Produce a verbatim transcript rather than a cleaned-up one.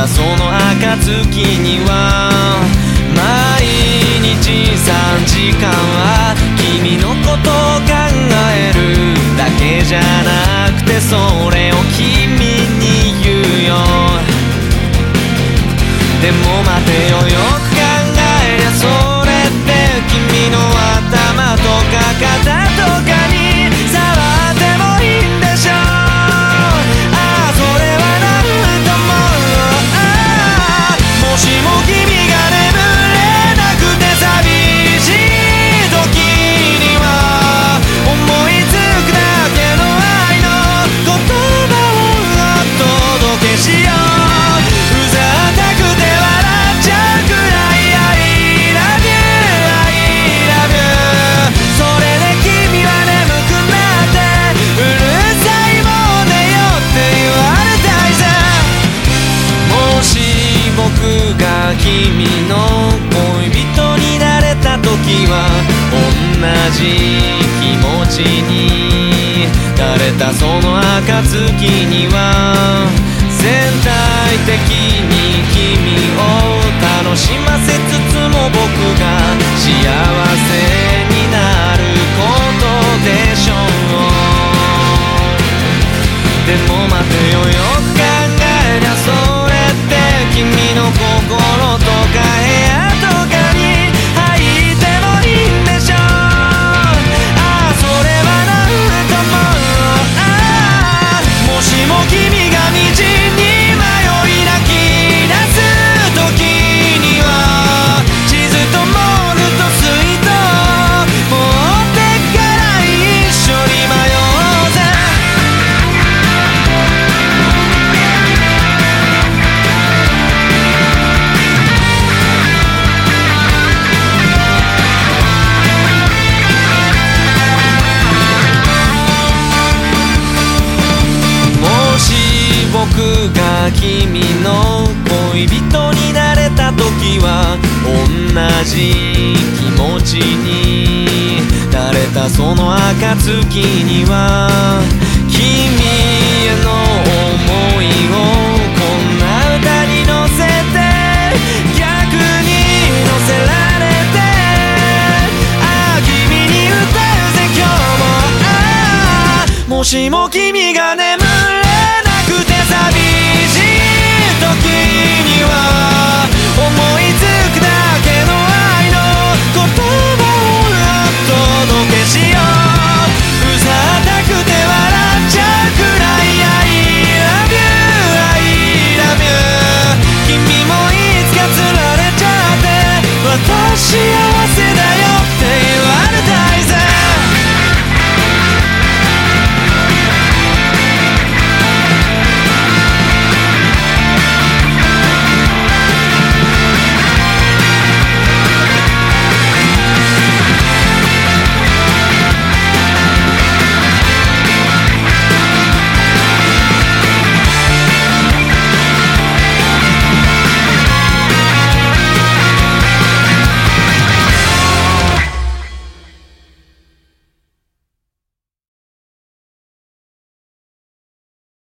たその暁には毎日さんじかんは君のことを考えるだけじゃなくて、それを君に言うよ。でも待てよ、よく考えりゃそれって君の頭とか肩とかに触ってもいいんでしょ。ああそれはなんともああもしも君が眠れなくて寂しい時には思いつくだけの愛の言葉をお届けしよう。うざったくて笑っちゃうくらい I love you I love you それで君は眠くなってうるさいもう寝よって言われたいさ。もし僕が君の恋人になれた時は同じ気持ちになれたその暁には全体的に君を楽しませつつも僕が幸せになることでしょう。でも待てよ、よく考えりゃそれって君の心とか部屋とかに入ってもいいんでしょ。ああそれはなんともああもしも君が道に迷い泣き出す時には地図とモールと水筒持ってから一緒に迷おうぜ。もし僕が君の恋人になれた時は同じ気持ちになれたその暁には君への想いをこんな歌に乗せて逆に乗せられてああ君に歌うぜ今日もああもしも君が眠